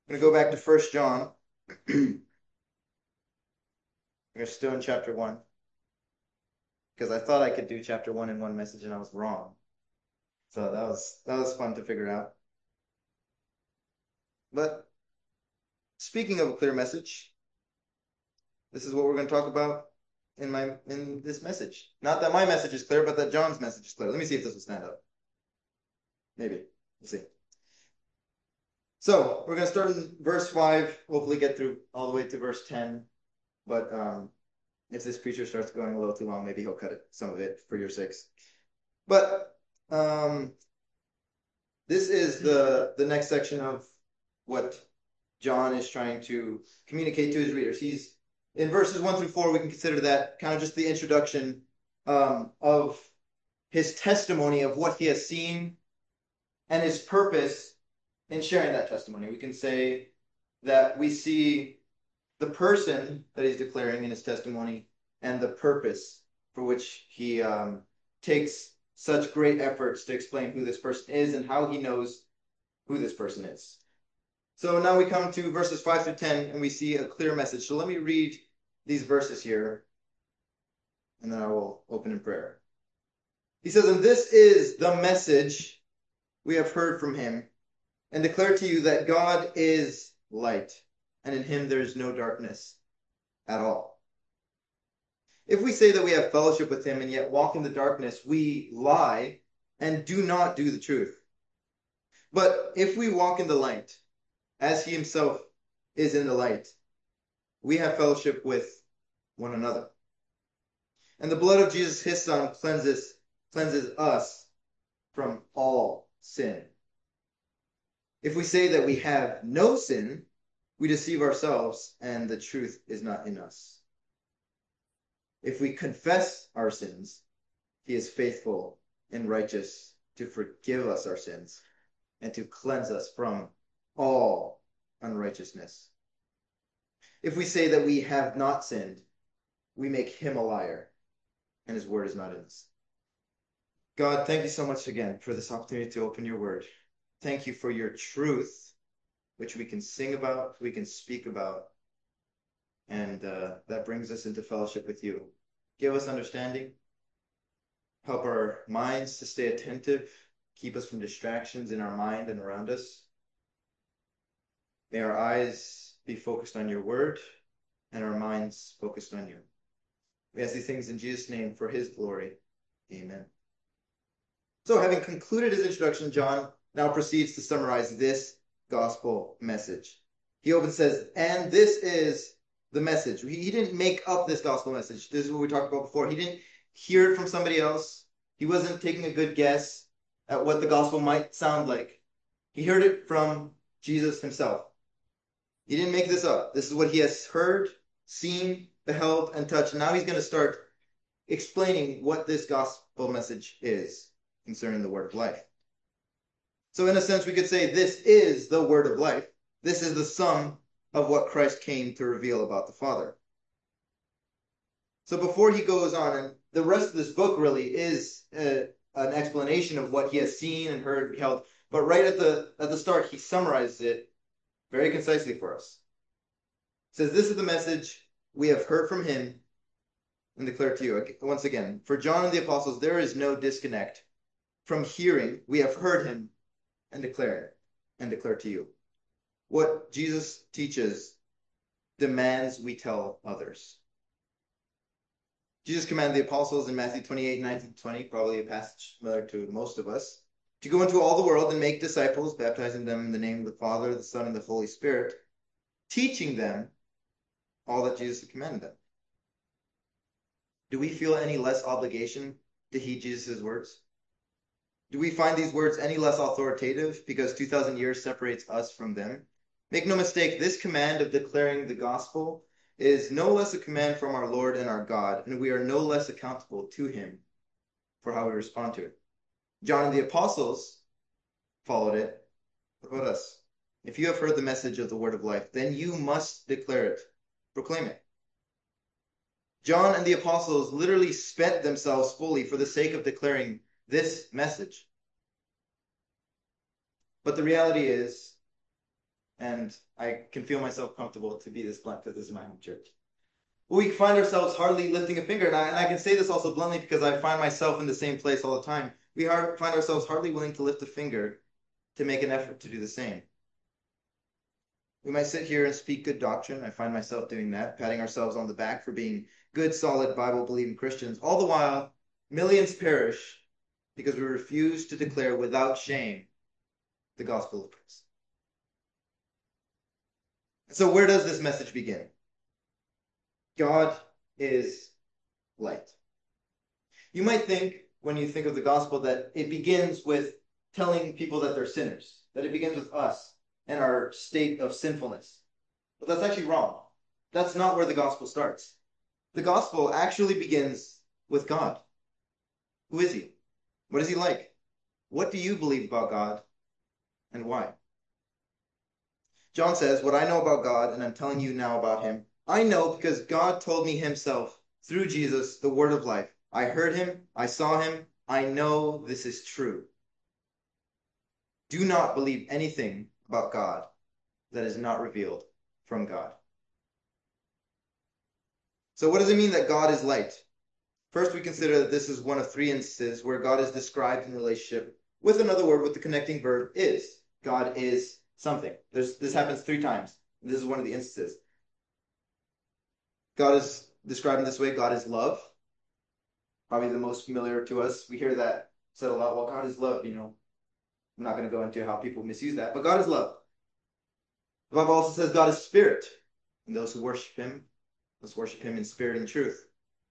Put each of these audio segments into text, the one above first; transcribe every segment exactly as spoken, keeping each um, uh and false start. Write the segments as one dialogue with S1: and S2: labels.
S1: I'm going to go back to First John. We're still in chapter one because I thought I could do chapter one in one message and I was wrong. So that was that was fun to figure out. But speaking of a clear message, this is what we're going to talk about in my in this message. Not that my message is clear, but that John's message is clear. Let me see if this will stand up. Maybe. We'll see. So we're going to start in verse five, hopefully get through all the way to verse ten. But um, if this preacher starts going a little too long, maybe he'll cut it, some of it for your sakes. But um, this is the the next section of what John is trying to communicate to his readers. He's in verses one through four. We can consider that kind of just the introduction um, of his testimony of what he has seen and his purpose in sharing that testimony. We can say that we see the person that he's declaring in his testimony and the purpose for which he um, takes such great efforts to explain who this person is and how he knows who this person is. So now we come to verses five through ten and we see a clear message. So let me read these verses here and then I will open in prayer. He says, "And this is the message we have heard from him and declare to you that God is light, and in him there is no darkness at all. If we say that we have fellowship with him and yet walk in the darkness, we lie and do not do the truth. But if we walk in the light, as he himself is in the light, we have fellowship with one another. And the blood of Jesus, his son, cleanses, cleanses us from all sin. If we say that we have no sin, we deceive ourselves and the truth is not in us. If we confess our sins, he is faithful and righteous to forgive us our sins and to cleanse us from all unrighteousness. If we say that we have not sinned, we make him a liar, and his word is not in us." God, thank you so much again for this opportunity to open your word. Thank you for your truth, which we can sing about, we can speak about, and uh, that brings us into fellowship with you. Give us understanding. Help our minds to stay attentive. Keep us from distractions in our mind and around us. May our eyes be focused on your word and our minds focused on you. We ask these things in Jesus' name for his glory. Amen. So having concluded his introduction, John now proceeds to summarize this gospel message. He opens says, "And this is the message." He didn't make up this gospel message. This is what we talked about before. He didn't hear it from somebody else. He wasn't taking a good guess at what the gospel might sound like. He heard it from Jesus himself. He didn't make this up. This is what he has heard, seen, beheld, and touched. And now he's going to start explaining what this gospel message is concerning the word of life. So in a sense, we could say this is the word of life. This is the sum of what Christ came to reveal about the Father. So before he goes on, and the rest of this book really is uh, an explanation of what he has seen and heard and beheld, but right at the at the start, he summarizes it very concisely for us. He says, "This is the message we have heard from him and declare to you." Once again, for John and the apostles, there is no disconnect from hearing. We have heard him and declare and declare to you. What Jesus teaches demands we tell others. Jesus commanded the apostles in Matthew twenty-eight, nineteen to twenty, probably a passage familiar to most of us, to go into all the world and make disciples, baptizing them in the name of the Father, the Son, and the Holy Spirit, teaching them all that Jesus had commanded them. Do we feel any less obligation to heed Jesus' words? Do we find these words any less authoritative because two thousand years separates us from them? Make no mistake, this command of declaring the gospel is no less a command from our Lord and our God, and we are no less accountable to him for how we respond to it. John and the apostles followed it. What about us? If you have heard the message of the word of life, then you must declare it, proclaim it. John and the apostles literally spent themselves fully for the sake of declaring this message. But the reality is, And I can feel myself comfortable to be this blunt because this is my home church. We find ourselves hardly lifting a finger. And I, and I can say this also bluntly because I find myself in the same place all the time. We are, find ourselves hardly willing to lift a finger to make an effort to do the same. We might sit here and speak good doctrine. I find myself doing that, patting ourselves on the back for being good, solid, Bible-believing Christians. All the while, millions perish because we refuse to declare without shame the gospel of Christ. So where does this message begin? God is light. You might think, when you think of the gospel, that it begins with telling people that they're sinners, that it begins with us and our state of sinfulness. But that's actually wrong. That's not where the gospel starts. The gospel actually begins with God. Who is he? What is he like? What do you believe about God, and why? John says, what I know about God, and I'm telling you now about him, I know because God told me himself through Jesus, the word of life. I heard him, I saw him, I know this is true. Do not believe anything about God that is not revealed from God. So what does it mean that God is light? First, we consider that this is one of three instances where God is described in relationship with another word with the connecting verb is. God is something. There's, this happens three times. This is one of the instances. God is described in this way. God is love. Probably the most familiar to us. We hear that said a lot. Well, God is love, you know. I'm not going to go into how people misuse that, but God is love. The Bible also says God is spirit. And those who worship him, must worship him in spirit and truth.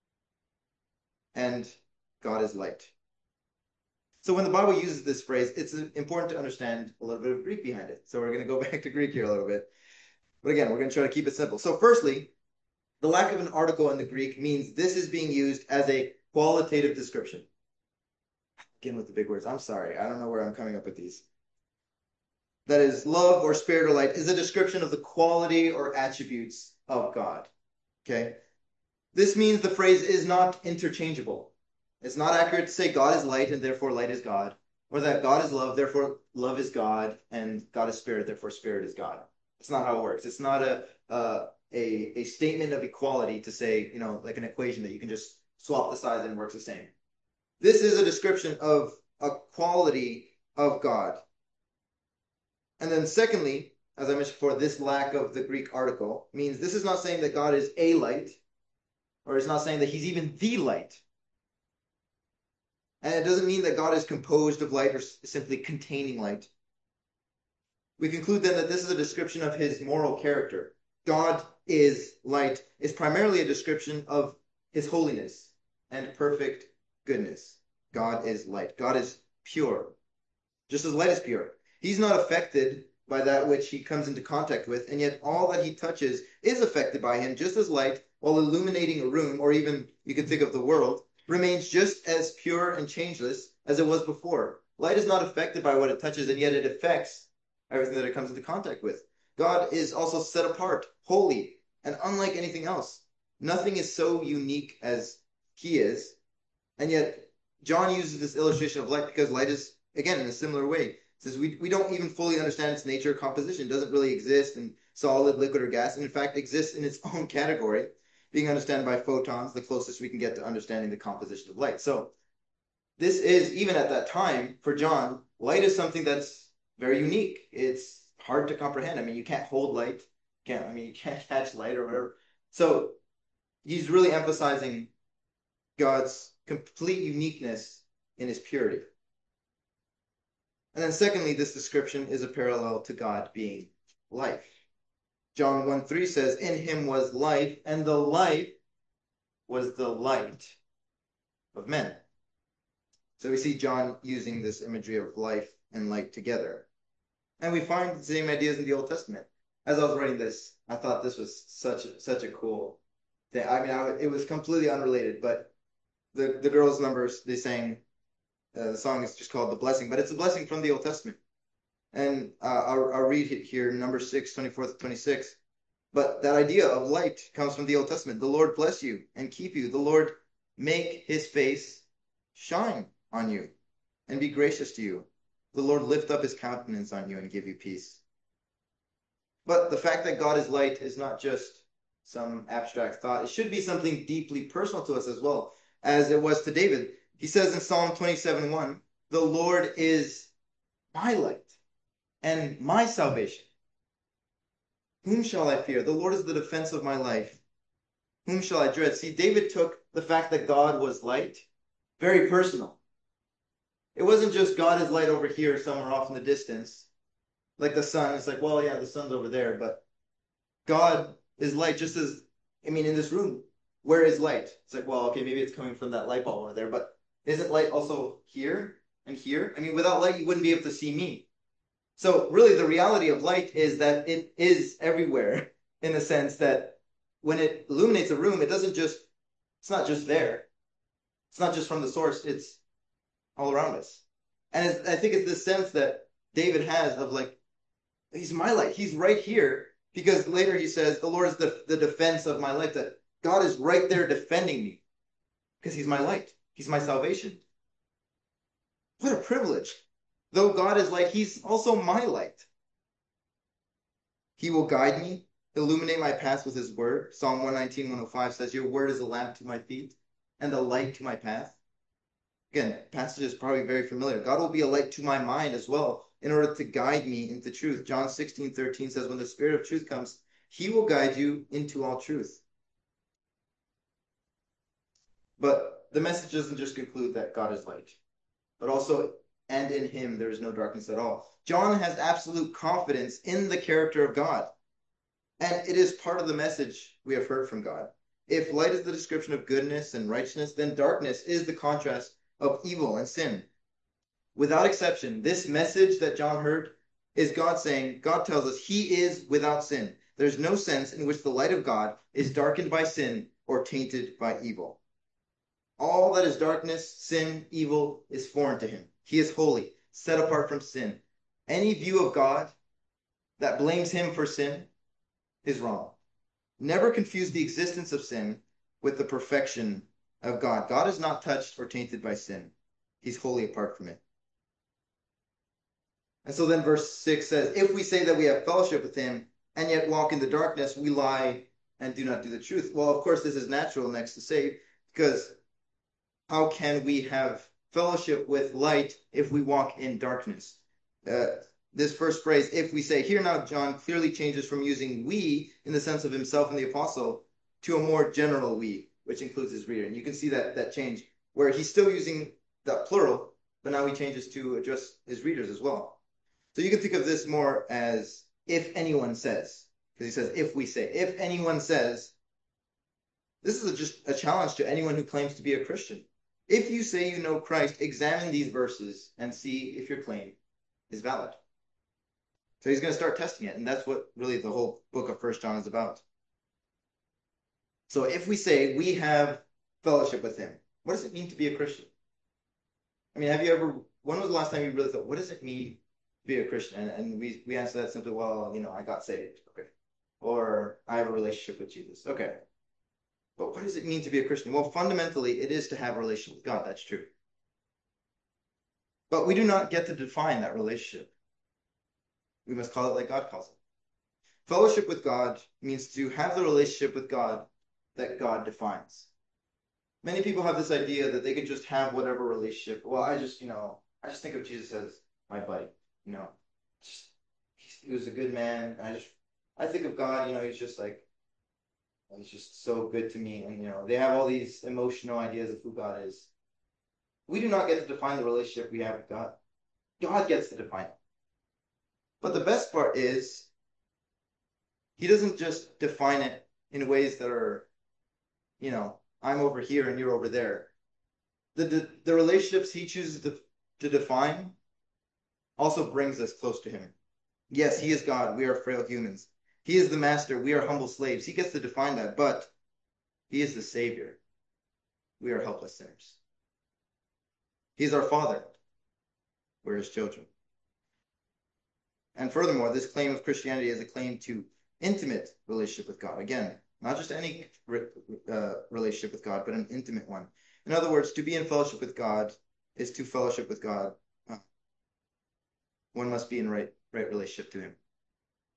S1: And God is light. So when the Bible uses this phrase, it's important to understand a little bit of Greek behind it. So we're going to go back to Greek here a little bit. But again, we're going to try to keep it simple. So firstly, the lack of an article in the Greek means this is being used as a qualitative description. Again with the big words. I'm sorry. I don't know where I'm coming up with these. That is, love or spirit or light is a description of the quality or attributes of God. Okay? This means the phrase is not interchangeable. It's not accurate to say God is light and therefore light is God, or that God is love, therefore love is God, and God is spirit, therefore spirit is God. It's not how it works. It's not a uh, a, a statement of equality to say, you know, like an equation that you can just swap the sides and it works the same. This is a description of a quality of God. And then secondly, as I mentioned before, this lack of the Greek article means this is not saying that God is a light, or it's not saying that he's even the light. And it doesn't mean that God is composed of light or simply containing light. We conclude then that this is a description of his moral character. God is light is primarily a description of his holiness and perfect goodness. God is light. God is pure, just as light is pure. He's not affected by that which he comes into contact with, and yet all that he touches is affected by him, just as light, while illuminating a room, or even you can think of the world, remains just as pure and changeless as it was before. Light is not affected by what it touches, and yet it affects everything that it comes into contact with. God is also set apart, holy, and unlike anything else. Nothing is so unique as he is, and yet John uses this illustration of light because light is, again, in a similar way. Says we, we don't even fully understand its nature or composition. It doesn't really exist in solid, liquid, or gas, and in fact exists in its own category, being understood by photons, the closest we can get to understanding the composition of light. So this is, even at that time, for John, light is something that's very unique. It's hard to comprehend. I mean, you can't hold light. Can't, I mean, you can't catch light or whatever. So he's really emphasizing God's complete uniqueness in his purity. And then secondly, this description is a parallel to God being life. John one three says, in him was life, and the life was the light of men. So we see John using this imagery of life and light together. And we find the same ideas in the Old Testament. As I was writing this, I thought this was such a, such a cool thing. I mean, I, it was completely unrelated, but the, the girls' numbers, they sang, uh, the song is just called The Blessing, but it's a blessing from the Old Testament. And uh, I'll, I'll read it here, number six, twenty-four to twenty-six. But that idea of light comes from the Old Testament. The Lord bless you and keep you. The Lord make his face shine on you and be gracious to you. The Lord lift up his countenance on you and give you peace. But the fact that God is light is not just some abstract thought. It should be something deeply personal to us as well, as it was to David. He says in Psalm twenty-seven one, the Lord is my light and my salvation. Whom shall I fear? The Lord is the defense of my life. Whom shall I dread? See, David took the fact that God was light very personal. It wasn't just God is light over here somewhere off in the distance. Like the sun. It's like, well, yeah, the sun's over there, but God is light just as, I mean, in this room, where is light? It's like, well, okay, maybe it's coming from that light bulb over there, but isn't light also here and here? I mean, without light, you wouldn't be able to see me. So really the reality of light is that it is everywhere in the sense that when it illuminates a room, it doesn't just, it's not just there. It's not just from the source, it's all around us. And it's, I think it's the sense that David has of like, he's my light. He's right here because later he says, the Lord is the, the defense of my life, that God is right there defending me because he's my light. He's my salvation. What a privilege. Though God is light, he's also my light. He will guide me, illuminate my path with his word. Psalm one nineteen, one oh five says, your word is a lamp to my feet and a light to my path. Again, passage is probably very familiar. God will be a light to my mind as well in order to guide me into truth. John sixteen, thirteen says, when the Spirit of truth comes, he will guide you into all truth. But the message doesn't just conclude that God is light, but also, and in him there is no darkness at all. John has absolute confidence in the character of God. And it is part of the message we have heard from God. If light is the description of goodness and righteousness, then darkness is the contrast of evil and sin. Without exception, this message that John heard is God saying, God tells us he is without sin. There's no sense in which the light of God is darkened by sin or tainted by evil. All that is darkness, sin, evil is foreign to him. He is holy, set apart from sin. Any view of God that blames him for sin is wrong. Never confuse the existence of sin with the perfection of God. God is not touched or tainted by sin. He's wholly apart from it. And so then verse six says, if we say that we have fellowship with him and yet walk in the darkness, we lie and do not do the truth. Well, of course, this is natural next to say, because how can we have fellowship with light if we walk in darkness? Uh, this first phrase, if we say, here now, John clearly changes from using we in the sense of himself and the apostle to a more general we, which includes his reader. And you can see that, that change where he's still using the plural, but now he changes to address his readers as well. So you can think of this more as if anyone says, because he says, if we say, if anyone says, this is a, just a challenge to anyone who claims to be a Christian. If you say you know Christ, examine these verses and see if your claim is valid. So he's going to start testing it, and that's what really the whole book of First John is about. So if we say we have fellowship with him, what does it mean to be a Christian? I mean, have you ever, when was the last time you really thought, what does it mean to be a Christian? And, and we, we answer that simply, well, you know, I got saved. Okay. Or I have a relationship with Jesus. Okay. But what does it mean to be a Christian? Well, fundamentally, it is to have a relationship with God. That's true. But we do not get to define that relationship. We must call it like God calls it. Fellowship with God means to have the relationship with God that God defines. Many people have this idea that they can just have whatever relationship. Well, I just, you know, I just think of Jesus as my buddy. You know, just, he was a good man. And I just, I think of God, you know, he's just like, he's just so good to me. And, you know, they have all these emotional ideas of who God is. We do not get to define the relationship we have with God. God gets to define it. But the best part is, he doesn't just define it in ways that are, you know, I'm over here and you're over there. The, the, the relationships he chooses to, to define also brings us close to him. Yes, he is God. We are frail humans. He is the master. We are humble slaves. He gets to define that, but he is the savior. We are helpless sinners. He's our father. We're his children. And furthermore, this claim of Christianity is a claim to intimate relationship with God. Again, not just any uh, relationship with God, but an intimate one. In other words, to be in fellowship with God is to fellowship with God. One must be in right, right relationship to him.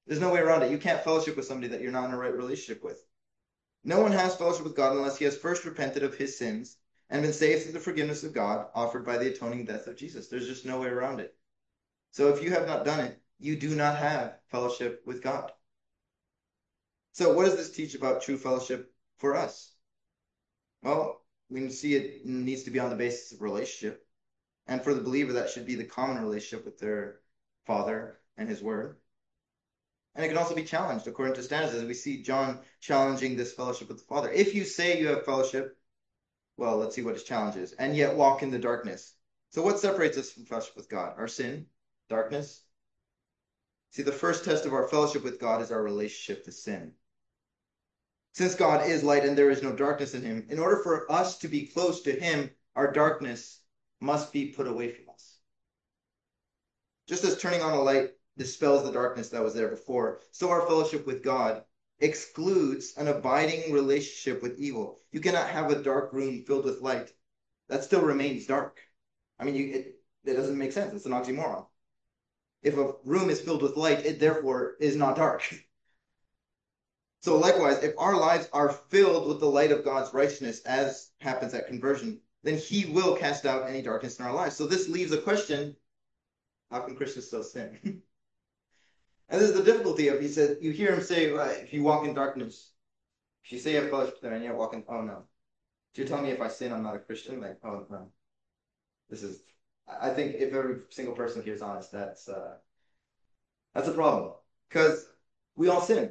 S1: There's no way around it. You can't fellowship with somebody that you're not in a right relationship with. No one has fellowship with God unless he has first repented of his sins and been saved through the forgiveness of God offered by the atoning death of Jesus. There's just no way around it. So if you have not done it, you do not have fellowship with God. So what does this teach about true fellowship for us? Well, we can see it needs to be on the basis of relationship. And for the believer, that should be the common relationship with their Father and his Word. And it can also be challenged according to standards, as we see John challenging this fellowship with the Father. If you say you have fellowship, well, let's see what his challenge is, and yet walk in the darkness. So what separates us from fellowship with God? Our sin? Darkness? See, the first test of our fellowship with God is our relationship to sin. Since God is light and there is no darkness in him, in order for us to be close to him, our darkness must be put away from us. Just as turning on a light dispels the darkness that was there before, so our fellowship with God excludes an abiding relationship with evil. You cannot have a dark room filled with light. That still remains dark. I mean, you, it, it doesn't make sense. It's an oxymoron. If a room is filled with light, it therefore is not dark. So likewise, if our lives are filled with the light of God's righteousness, as happens at conversion, then he will cast out any darkness in our lives. So this leaves a question: how can Christians still sin? And this is the difficulty of, he said, you hear him say, well, if you walk in darkness, if you say you have fellowship with them and yet walk in, oh no. So you're telling me if I sin, I'm not a Christian? Like, oh no. This is, I think if every single person here is honest, that's, uh, that's a problem. Because we all sin.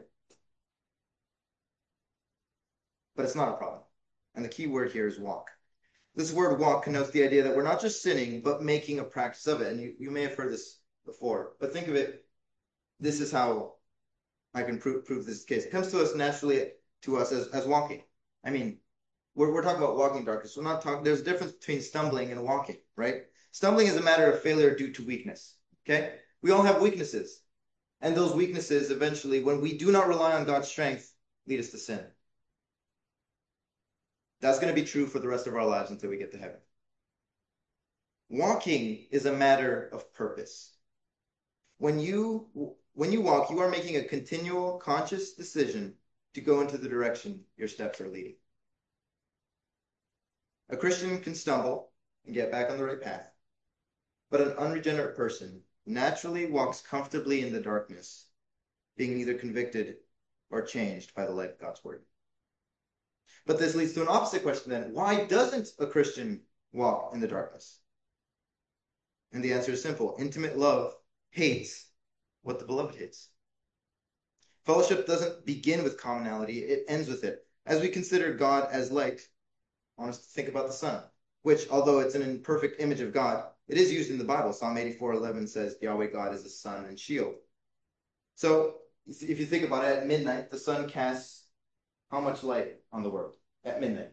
S1: But it's not a problem. And the key word here is walk. This word walk connotes the idea that we're not just sinning, but making a practice of it. And you, you may have heard this before, but think of it. This is how I can prove, prove this is the case. It comes to us naturally to us as, as walking. I mean, we're, we're talking about walking darkness. We're not talking, there's a difference between stumbling and walking, right? Stumbling is a matter of failure due to weakness, okay? We all have weaknesses. And those weaknesses eventually, when we do not rely on God's strength, lead us to sin. That's going to be true for the rest of our lives until we get to heaven. Walking is a matter of purpose. When you when you walk, you are making a continual conscious decision to go into the direction your steps are leading. A Christian can stumble and get back on the right path, but an unregenerate person naturally walks comfortably in the darkness, being neither convicted or changed by the light of God's word. But this leads to an opposite question then. Why doesn't a Christian walk in the darkness? And the answer is simple. Intimate love hates what the beloved hates. Fellowship doesn't begin with commonality, it ends with it. As we consider God as light, I want us to think about the sun, which, although it's an imperfect image of God, it is used in the Bible. Psalm eighty-four eleven says, Yahweh God is a sun and shield. So, if you think about it, at midnight, the sun casts how much light on the world? At midnight?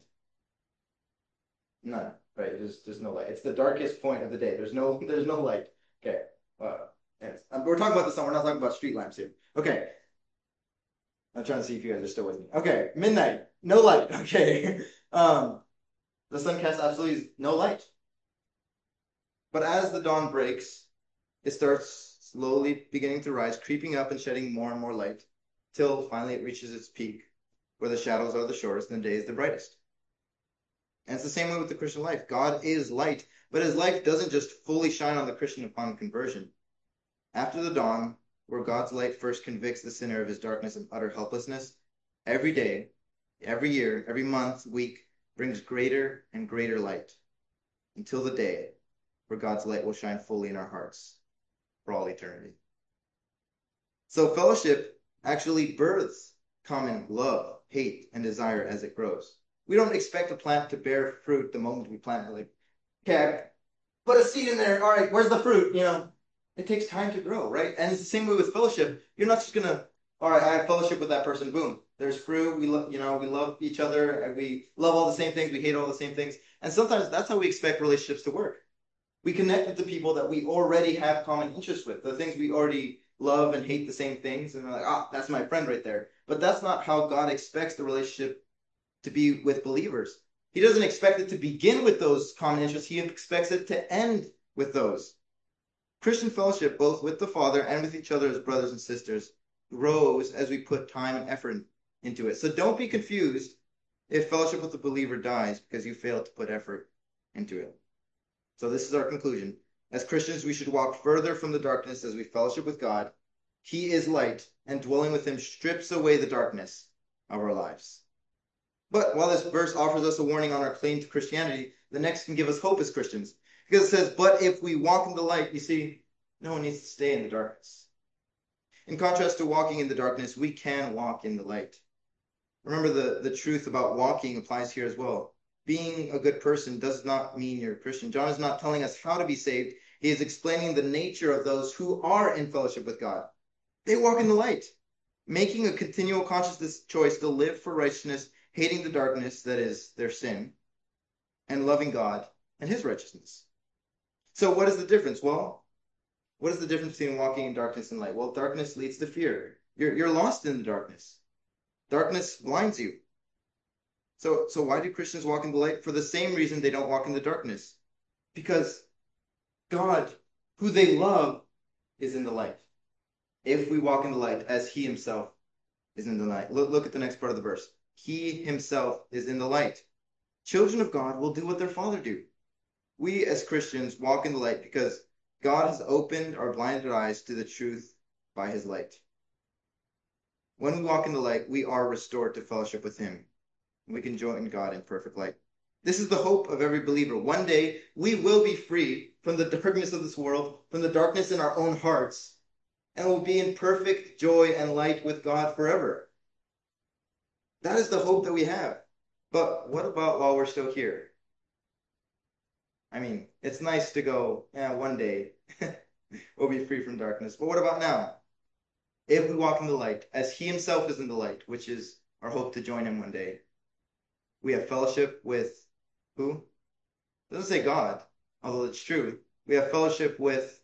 S1: None, right? There's, there's no light. It's the darkest point of the day. There's no, there's no light. Okay. Uh, yes. We're talking about the sun. We're not talking about street lamps here. Okay. I'm trying to see if you guys are still with me. Okay. Midnight. No light. Okay. um, the sun casts absolutely no light. But as the dawn breaks, it starts slowly beginning to rise, creeping up and shedding more and more light, till finally it reaches its peak, where the shadows are the shortest and the day is the brightest. And it's the same way with the Christian life. God is light, but his light doesn't just fully shine on the Christian upon conversion. After the dawn, where God's light first convicts the sinner of his darkness and utter helplessness, every day, every year, every month, week, brings greater and greater light, until the day where God's light will shine fully in our hearts for all eternity. So fellowship actually births common love, hate, and desire as it grows. We don't expect a plant to bear fruit the moment we plant it. Like, okay, put a seed in there. All right, where's the fruit? You know, it takes time to grow, right? And it's the same way with fellowship. You're not just gonna, all right, I have fellowship with that person. Boom, there's fruit. We love, you know, we love each other. We love all the same things. We hate all the same things. And sometimes that's how we expect relationships to work. We connect with the people that we already have common interests with, the things we already love and hate the same things, and we're like, ah, that's my friend right there. But that's not how God expects the relationship to be with believers. He doesn't expect it to begin with those common interests. He expects it to end with those. Christian fellowship, both with the Father and with each other as brothers and sisters, grows as we put time and effort into it. So don't be confused if fellowship with the believer dies because you failed to put effort into it. So this is our conclusion. As Christians, we should walk further from the darkness as we fellowship with God. He is light, and dwelling with him strips away the darkness of our lives. But while this verse offers us a warning on our claim to Christianity, the next can give us hope as Christians. Because it says, but if we walk in the light, you see, no one needs to stay in the darkness. In contrast to walking in the darkness, we can walk in the light. Remember, the, the truth about walking applies here as well. Being a good person does not mean you're a Christian. John is not telling us how to be saved. He is explaining the nature of those who are in fellowship with God. They walk in the light, making a continual conscious choice to live for righteousness, hating the darkness that is their sin, and loving God and his righteousness. So what is the difference? Well, what is the difference between walking in darkness and light? Well, darkness leads to fear. You're, you're lost in the darkness. Darkness blinds you. So, so why do Christians walk in the light? For the same reason they don't walk in the darkness. Because God, who they love, is in the light. If we walk in the light as he himself is in the light. Look, look at the next part of the verse. He himself is in the light. Children of God will do what their Father do. We as Christians walk in the light because God has opened our blinded eyes to the truth by his light. When we walk in the light, we are restored to fellowship with him. We can join God in perfect light. This is the hope of every believer. One day, we will be free from the darkness of this world, from the darkness in our own hearts, and will be in perfect joy and light with God forever. That is the hope that we have. But what about while we're still here? I mean, it's nice to go, yeah, one day we'll be free from darkness. But what about now? If we walk in the light, as he himself is in the light, which is our hope to join him one day, we have fellowship with who? It doesn't say God, although it's true. We have fellowship with,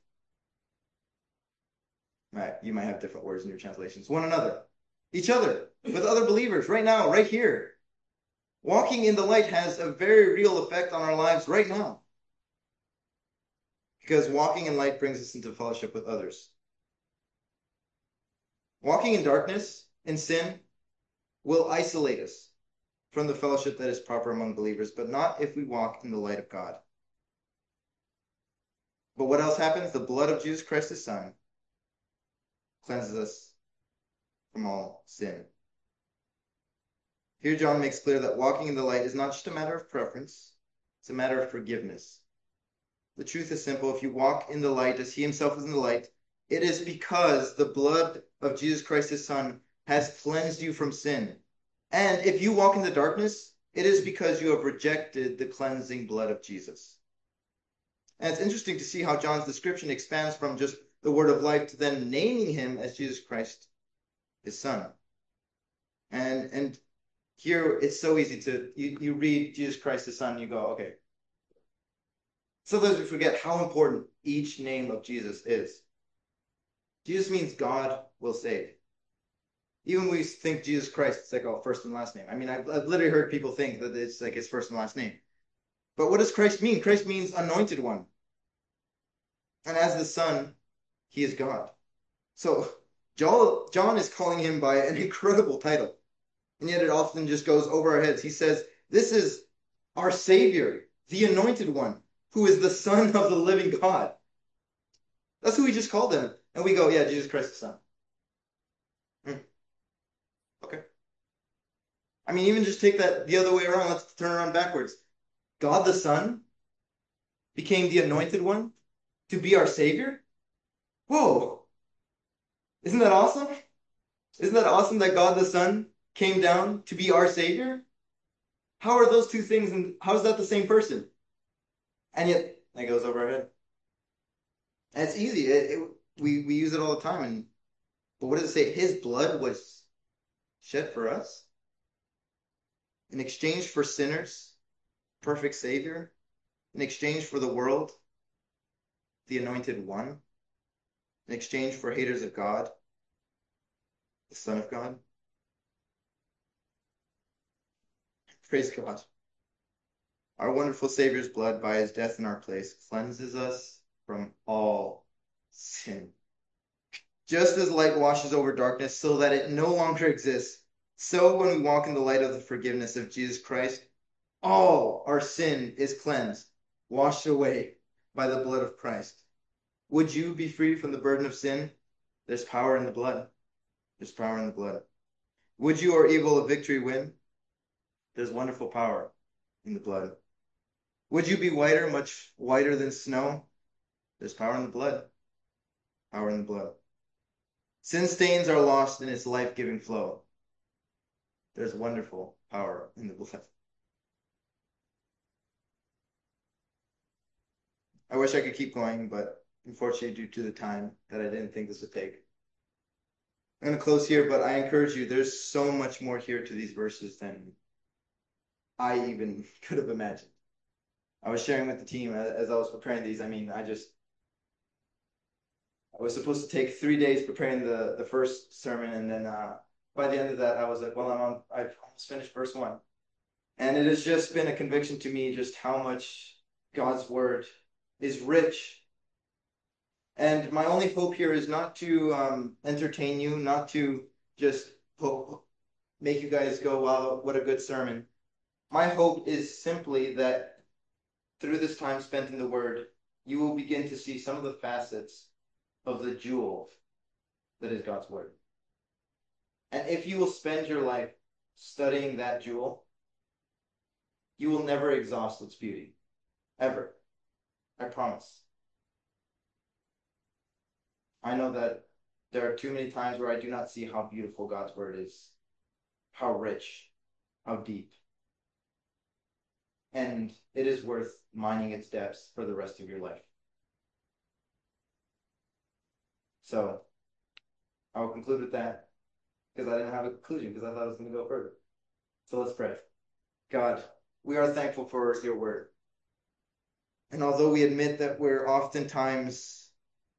S1: right, you might have different words in your translations, one another, each other, with other believers, right now, right here. Walking in the light has a very real effect on our lives right now. Because walking in light brings us into fellowship with others. Walking in darkness, in sin, will isolate us from the fellowship that is proper among believers, but not if we walk in the light of God. But what else happens? The blood of Jesus Christ, his Son, cleanses us from all sin. Here John makes clear that walking in the light is not just a matter of preference, it's a matter of forgiveness. The truth is simple. If you walk in the light as he himself is in the light, it is because the blood of Jesus Christ, his Son, has cleansed you from sin. And if you walk in the darkness, it is because you have rejected the cleansing blood of Jesus. And it's interesting to see how John's description expands from just the word of life to then naming him as Jesus Christ, his Son. And, and here it's so easy to, you, you read Jesus Christ, his Son, and you go, okay. Sometimes we forget how important each name of Jesus is. Jesus means God will save. Even when we think Jesus Christ, it's like, oh, first and last name. I mean, I've, I've literally heard people think that it's like his first and last name. But what does Christ mean? Christ means anointed one. And as the Son, he is God. So John is calling him by an incredible title. And yet it often just goes over our heads. He says, this is our Savior, the anointed one, who is the Son of the living God. That's who he just called him. And we go, yeah, Jesus Christ the Son. Hmm. Okay. I mean, even just take that the other way around. Let's turn around backwards. God the Son became the anointed one to be our Savior? Whoa. Isn't that awesome? Isn't that awesome that God the Son came down to be our Savior? How are those two things, and how is that the same person? And yet, that goes over our head. And it's easy. It, it, we, we use it all the time. And but what does it say? His blood was shed for us in exchange for sinners, perfect Savior, in exchange for the world, the anointed one, in exchange for haters of God, the Son of God. Praise God. Our wonderful Savior's blood, by his death in our place, cleanses us from all sin. Just as light washes over darkness so that it no longer exists, so when we walk in the light of the forgiveness of Jesus Christ, all our sin is cleansed, washed away by the blood of Christ. Would you be free from the burden of sin? There's power in the blood. There's power in the blood. Would you or evil a victory win? There's wonderful power in the blood. Would you be whiter, much whiter than snow? There's power in the blood. Power in the blood. Sin stains are lost in its life-giving flow. There's wonderful power in the blood. I wish I could keep going, but unfortunately, due to the time that I didn't think this would take. I'm going to close here, but I encourage you, there's so much more here to these verses than I even could have imagined. I was sharing with the team as I was preparing these. I mean, I just, I was supposed to take three days preparing the, the first sermon, and then uh, by the end of that, I was like, well, I'm on, I've almost finished verse one. And it has just been a conviction to me just how much God's word is rich. And my only hope here is not to um, entertain you, not to just hope, make you guys go, wow, what a good sermon. My hope is simply that through this time spent in the Word, you will begin to see some of the facets of the jewel that is God's Word. And if you will spend your life studying that jewel, you will never exhaust its beauty. Ever. I promise. I know that there are too many times where I do not see how beautiful God's Word is, how rich, how deep. And it is worth mining its depths for the rest of your life. So, I will conclude with that, because I didn't have a conclusion, because I thought I was going to go further. So let's pray. God, we are thankful for your word. And although we admit that we're oftentimes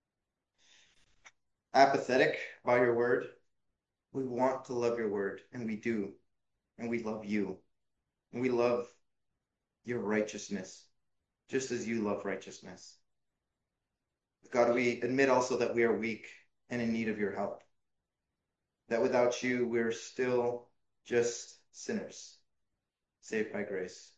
S1: apathetic by your word, we want to love your word, and we do. And we love you. And we love your righteousness, just as you love righteousness. God, we admit also that we are weak and in need of your help. That without you, we're still just sinners, saved by grace.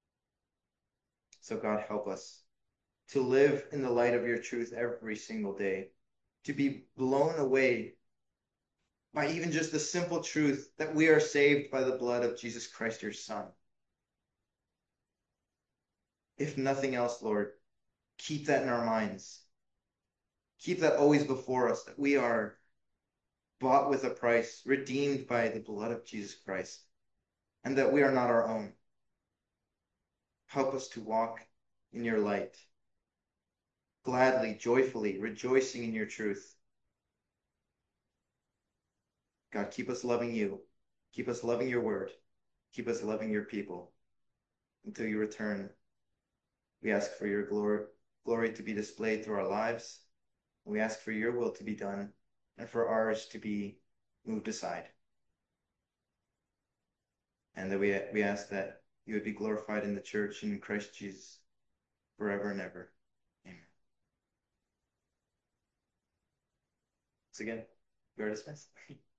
S1: So God, help us to live in the light of your truth every single day, to be blown away by even just the simple truth that we are saved by the blood of Jesus Christ, your Son. If nothing else, Lord, keep that in our minds. Keep that always before us, that we are bought with a price, redeemed by the blood of Jesus Christ, and that we are not our own. Help us to walk in your light, gladly, joyfully, rejoicing in your truth. God, keep us loving you. Keep us loving your word. Keep us loving your people until you return. We ask for your glory, glory to be displayed through our lives. We ask for your will to be done and for ours to be moved aside. And that we, we ask that you would be glorified in the church and in Christ Jesus forever and ever. Amen. Once again, we are dismissed.